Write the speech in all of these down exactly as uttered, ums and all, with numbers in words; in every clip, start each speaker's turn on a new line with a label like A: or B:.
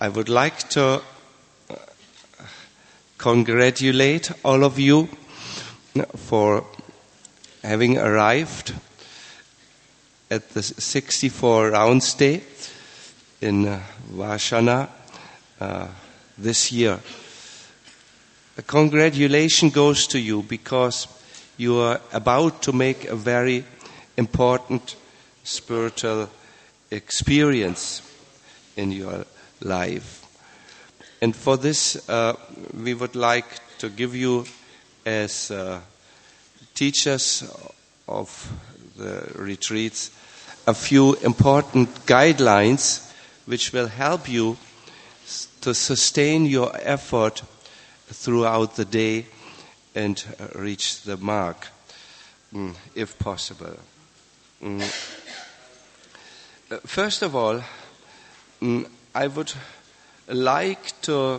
A: I would like to congratulate all of you for having arrived at the sixty-four Rounds Day in uh, Varshana uh, this year. A congratulation goes to you because you are about to make a very important spiritual experience in your life. And for this, uh, we would like to give you, as uh, teachers of the retreats, a few important guidelines which will help you to sustain your effort throughout the day and reach the mark, mm, if possible. Mm. First of all, mm, I would like to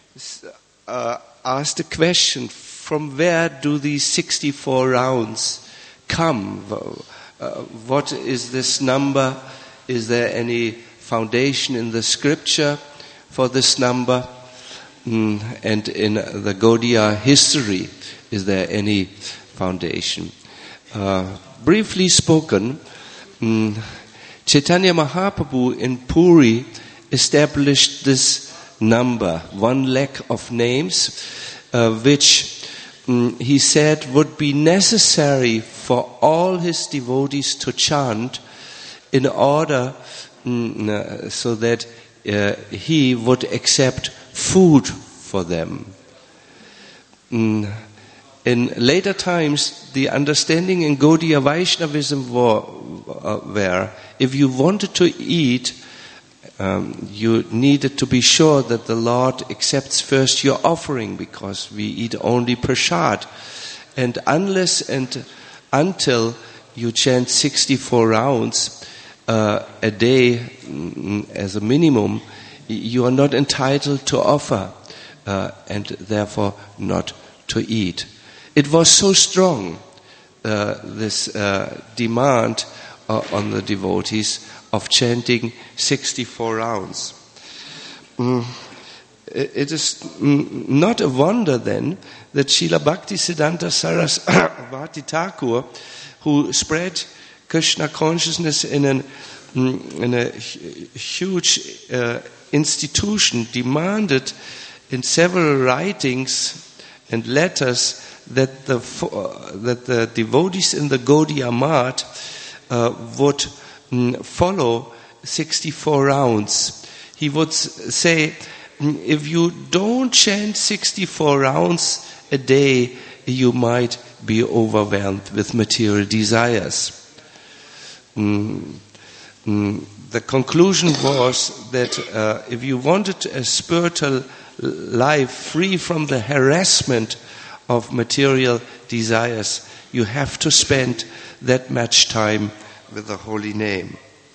A: uh, ask the question, from where do these sixty-four rounds come? Uh, what is this number? Is there any foundation in the scripture for this number? Mm, and in the Gaudiya history, is there any foundation? Uh, briefly spoken, mm, Chaitanya Mahaprabhu in Puri established this number, one lakh of names, uh, which mm, he said would be necessary for all his devotees to chant in order mm, uh, so that uh, he would accept food for them. Mm. In later times, the understanding in Gaudiya Vaishnavism were, uh, were if you wanted to eat, um, you needed to be sure that the Lord accepts first your offering, because we eat only prasad. And unless and until you chant sixty-four rounds uh, a day mm, as a minimum, you are not entitled to offer uh, and therefore not to eat. It was so strong, uh, this uh, demand uh, on the devotees of chanting sixty-four rounds. Mm. It is mm, not a wonder then that Srila Bhaktisiddhanta Sarasvati Thakur, who spread Krishna consciousness in, an, mm, in a huge uh, institution, demanded in several writings and letters that the uh, that the devotees in the Gaudiya Math uh, would mm, follow sixty-four rounds. He would say, if you don't chant sixty-four rounds a day, you might be overwhelmed with material desires. Mm, mm, the conclusion was that uh, if you wanted a spiritual life free from the harassment of material desires, you have to spend that much time with the holy name.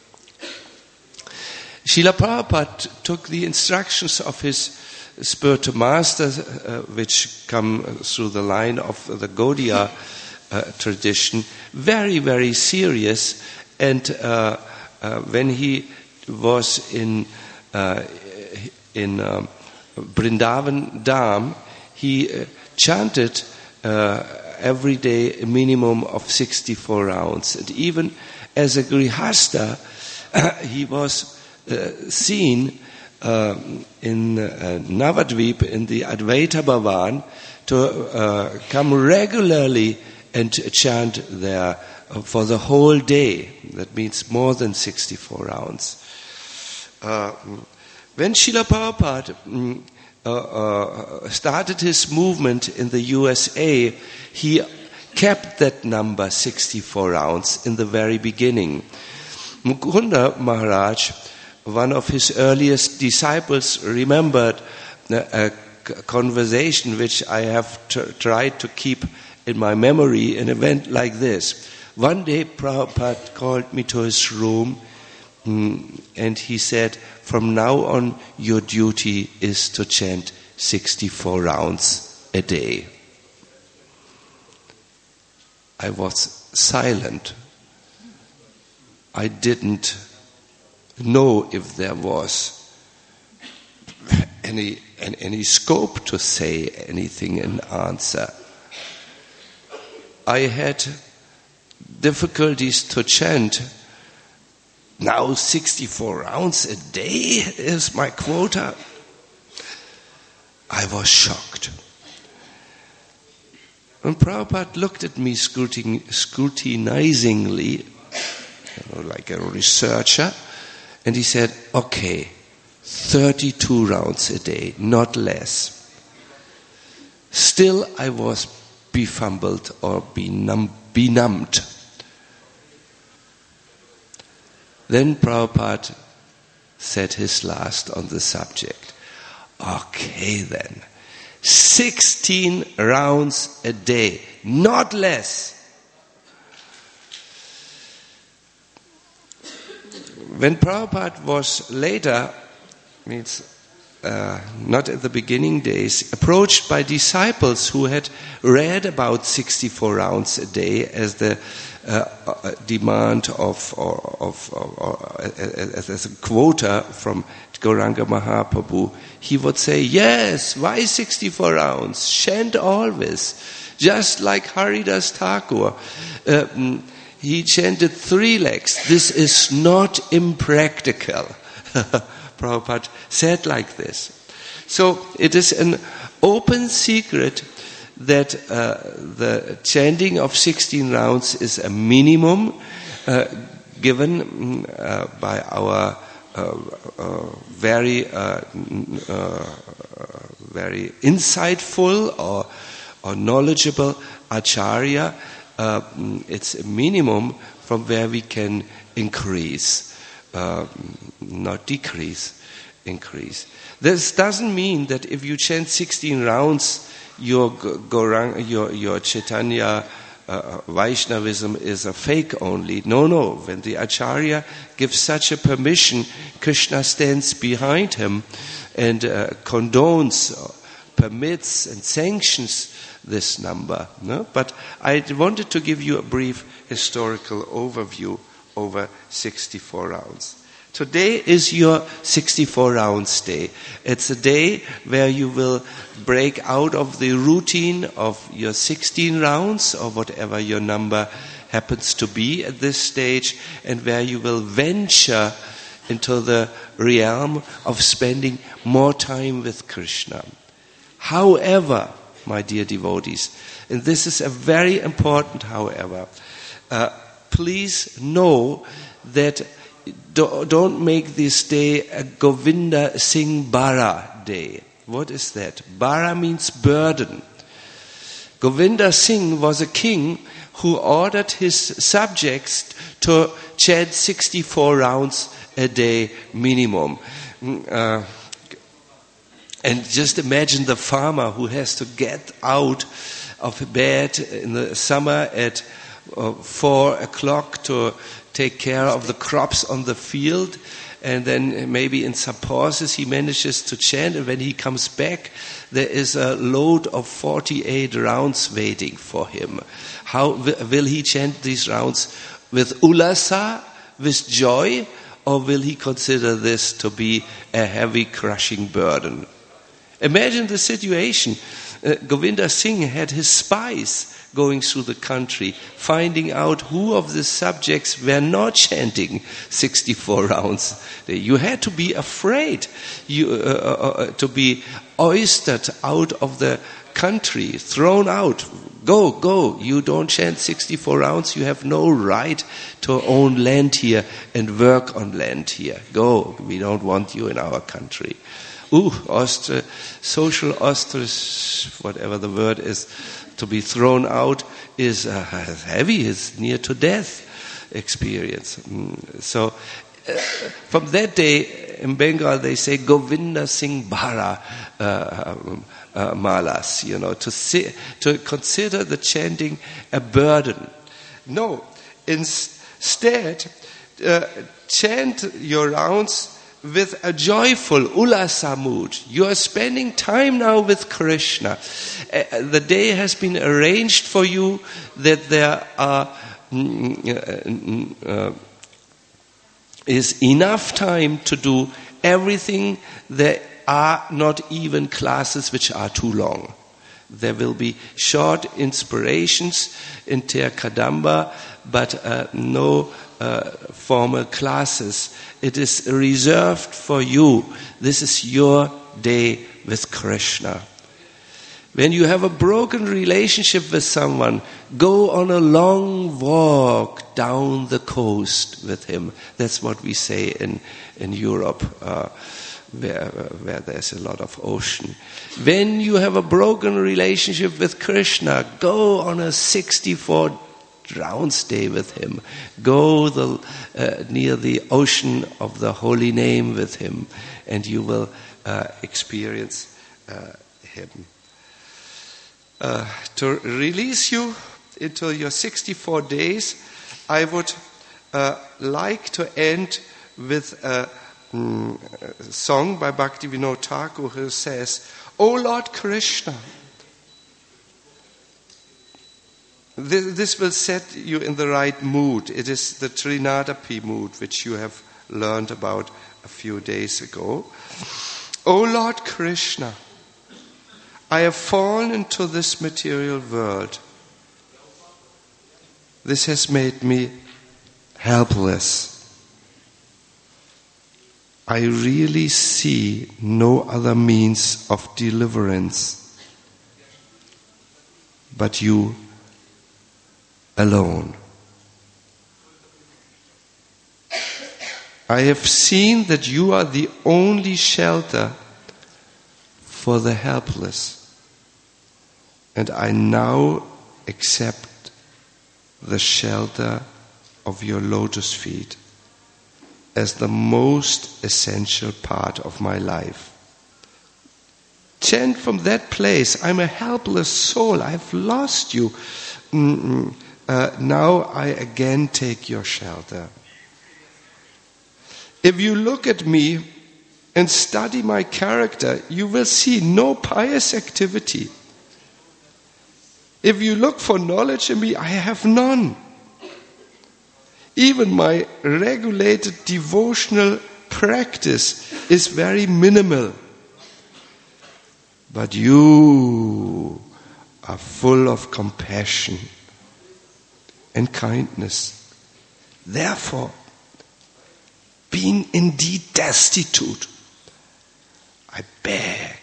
A: Srila Prabhupada took the instructions of his spiritual master, uh, which come through the line of the Gaudiya uh, tradition, very, very serious. And uh, uh, when he was in uh, in uh, Vrindavan Dham, he uh, chanted uh, every day a minimum of sixty-four rounds. And even as a grihasta, uh, he was uh, seen uh, in uh, Navadvip, in the Advaita Bhavan, to uh, come regularly and chant there for the whole day. That means more than sixty-four rounds. Uh, when Srila Prabhupada mm, uh, uh, started his movement in the U S A, he kept that number sixty-four rounds in the very beginning. Mukunda Maharaj, one of his earliest disciples, remembered a conversation which I have t- tried to keep in my memory, an event like this. One day Prabhupada called me to his room mm, and he said, from now on your duty is to chant sixty-four rounds a day. I was silent. I didn't know if there was any, any scope to say anything in answer. I had difficulties to chant. Now sixty-four rounds a day is my quota. I was shocked. When Prabhupada looked at me scrutinizingly, you know, like a researcher, and he said, okay, thirty-two rounds a day, not less. Still I was befumbled or benumb- benumbed. Then Prabhupada said his last on the subject. Okay then, sixteen rounds a day, not less. When Prabhupada was later, means uh, not at the beginning days, approached by disciples who had read about sixty-four rounds a day as the uh, uh, demand of, or, of or, or, as, as a quota from Gauranga Mahaprabhu, he would say, yes, why sixty-four rounds? Chant always. Just like Haridas Thakur. Uh, he chanted three legs. This is not impractical. Prabhupada said like this. So it is an open secret that uh, the chanting of sixteen rounds is a minimum uh, given uh, by our uh, uh, very uh, uh, very insightful or, or knowledgeable acharya. Uh, it's a minimum from where we can increase. Uh, not decrease, increase. This doesn't mean that if you chant sixteen rounds, your Gauranga, your your Chaitanya uh, Vaishnavism is a fake only. No, no. When the Acharya gives such a permission, Krishna stands behind him and uh, condones, permits, and sanctions this number. No? But I wanted to give you a brief historical overview over sixty-four rounds. Today is your sixty-four rounds day. It's a day where you will break out of the routine of your sixteen rounds or whatever your number happens to be at this stage, and where you will venture into the realm of spending more time with Krishna. However, my dear devotees, and this is a very important however, uh, please know that don't make this day a Govinda Singh Bara day. What is that? Bara means burden. Govinda Singh was a king who ordered his subjects to chant sixty-four rounds a day minimum. Uh, and just imagine the farmer who has to get out of bed in the summer at uh, four o'clock to take care of the crops on the field, and then maybe in some pauses he manages to chant, and when he comes back there is a load of forty-eight rounds waiting for him. How will he chant these rounds? With ulasa, with joy, or will he consider this to be a heavy crushing burden? Imagine the situation. Uh, Govinda Singh had his spies going through the country, finding out who of the subjects were not chanting sixty-four rounds. You had to be afraid you, uh, uh, to be oystered out of the country, thrown out. Go, go, you don't chant sixty-four rounds, you have no right to own land here and work on land here. Go, we don't want you in our country. Ooh, ostr- social ostrich, whatever the word is, to be thrown out is uh, heavy, is near to death experience. Mm. So uh, from that day in Bengal they say Govinda Singh Bara uh, um, uh, malas, you know, to see, to consider the chanting a burden. No, instead uh, chant your rounds with a joyful ulasa mood. You are spending time now with Krishna. Uh, the day has been arranged for you that there are mm, uh, uh, is enough time to do everything there are not even classes which are too long. There will be short inspirations in Ter Kadamba, but uh, no uh, formal classes. It is reserved for you. This is your day with Krishna. When you have a broken relationship with someone, go on a long walk down the coast with him. That's what we say in, in Europe, uh, where, where there's a lot of ocean. When you have a broken relationship with Krishna, go on a sixty-four rounds day with him. Go the, uh, near the ocean of the holy name with him, and you will uh, experience uh, him. Uh, to release you into your sixty-four days, I would uh, like to end with a, mm, a song by Bhaktivinoda Thakur who says, "O Lord Krishna," this, this will set you in the right mood. It is the Trinadapi mood which you have learned about a few days ago. "O Lord Krishna, I have fallen into this material world. This has made me helpless. I really see no other means of deliverance but you alone. I have seen that you are the only shelter for the helpless. And I now accept the shelter of your lotus feet as the most essential part of my life. Chant from that place, I'm a helpless soul, I've lost you. Mm-mm. Uh, now I again take your shelter. If you look at me and study my character, you will see no pious activity. If you look for knowledge in me, I have none. Even my regulated devotional practice is very minimal. But you are full of compassion and kindness. Therefore, being indeed destitute, I beg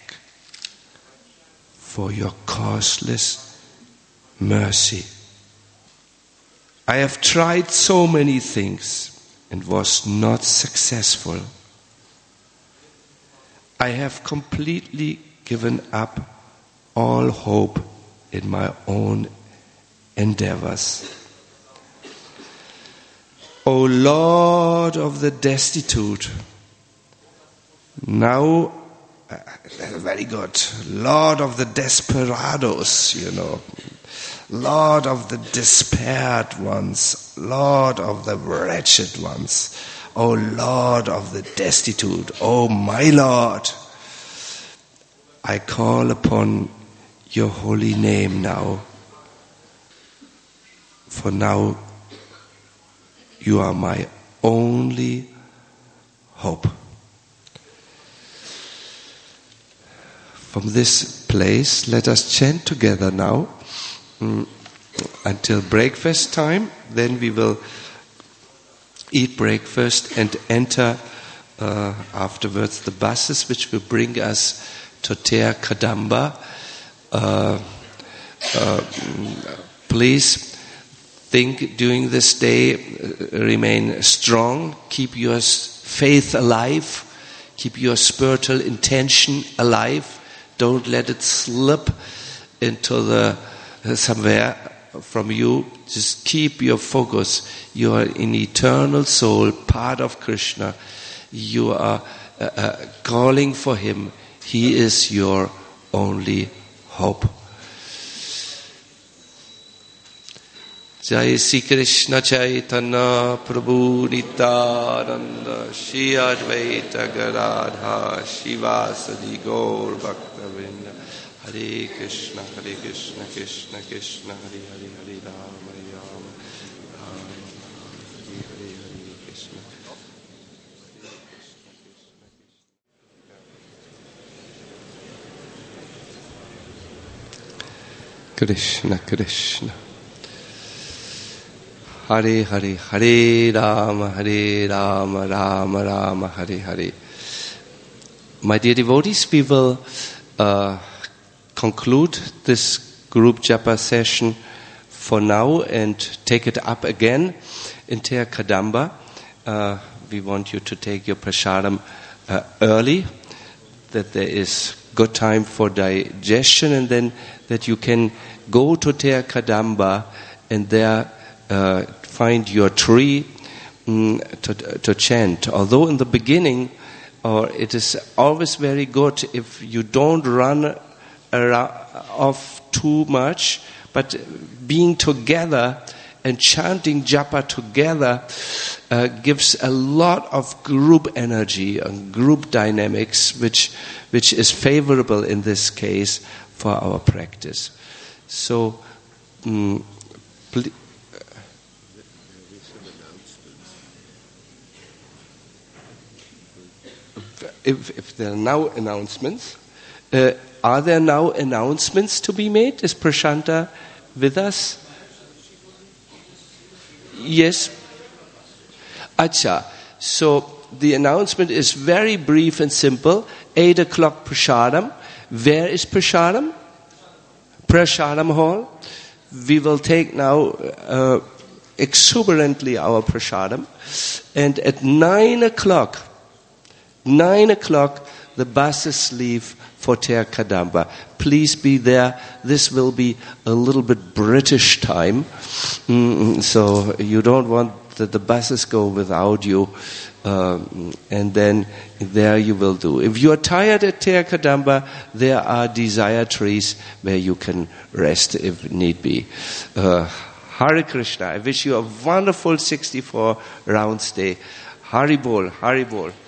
A: for your causeless mercy. I have tried so many things and was not successful. I have completely given up all hope in my own endeavors. O Lord of the destitute, now, uh, very good, Lord of the desperados, you know, Lord of the despaired ones, Lord of the wretched ones, O Lord of the destitute, O my Lord, I call upon your holy name now, for now you are my only hope. From this place, let us chant together now mm, until breakfast time. Then we will eat breakfast and enter uh, afterwards the buses which will bring us to Ter Kadamba. Uh, uh, please think during this day, uh, remain strong, keep your faith alive, keep your spiritual intention alive. Don't let it slip into the uh, somewhere from you. Just keep your focus. You are an eternal soul, part of Krishna. You are uh, uh, calling for Him. He is your only hope. Jai Sri Krishna Chaitanya Prabhu Nityananda Shri Advaita Gadadhar Shivasadi Gaur Bhaktavinda Hare Krishna Hare Krishna Krishna Krishna Hare Hare Hare Rama Hare Rama Rama Hare Hare Hare Krishna. Krishna, Krishna. Hare Hare, Hare Rama, Hare Rama, Rama Rama, Hare Hare. My dear devotees, we will uh, conclude this group japa session for now and take it up again in Ter Kadamba. Uh, we want you to take your prasadam uh, early, that there is good time for digestion, and then that you can go to Ter Kadamba and there uh, find your tree um, to, to chant. Although in the beginning, or it is always very good if you don't run around, off too much, but being together and chanting japa together uh, gives a lot of group energy and group dynamics, which which is favorable in this case for our practice. So, um, pl- if, if there are now announcements, uh, are there now announcements to be made? Is Prashanta with us? Yes. Acha. So the announcement is very brief and simple. Eight o'clock prasadam. Where is prasadam? Prasadam hall. We will take now uh, exuberantly our prasadam, and at nine o'clock, nine o'clock, the buses leave for Ter Kadamba. Please be there. This will be a little bit British time, mm, so you don't want that the buses go without you, um, and then there you will do. If you are tired at Ter Kadamba, there are desire trees where you can rest if need be. Uh, Hare Krishna. I wish you a wonderful sixty-four rounds day. Hari Bol, Hari Bol.